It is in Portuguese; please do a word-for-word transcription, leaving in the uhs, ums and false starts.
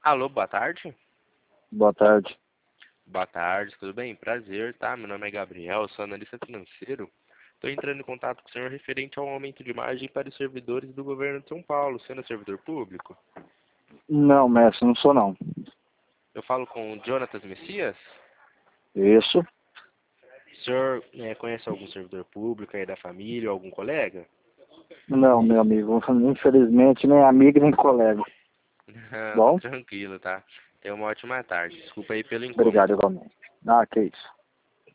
Alô, boa tarde? Boa tarde. Boa tarde, tudo bem? Prazer, tá? Meu nome é Gabriel, sou analista financeiro. Estou entrando em contato com o senhor referente ao aumento de margem para os servidores do governo de São Paulo, sendo servidor público. Não, mestre, não sou não. Eu falo com o Jonatas Messias? Isso? O senhor eh, conhece algum servidor público aí da família ou algum colega? Não, meu amigo. Infelizmente, nem amigo, nem colega. Não, Bom? tranquilo, tá? Tenha uma ótima tarde. Desculpa aí pelo incômodo. Obrigado, igualmente. Ah, que isso.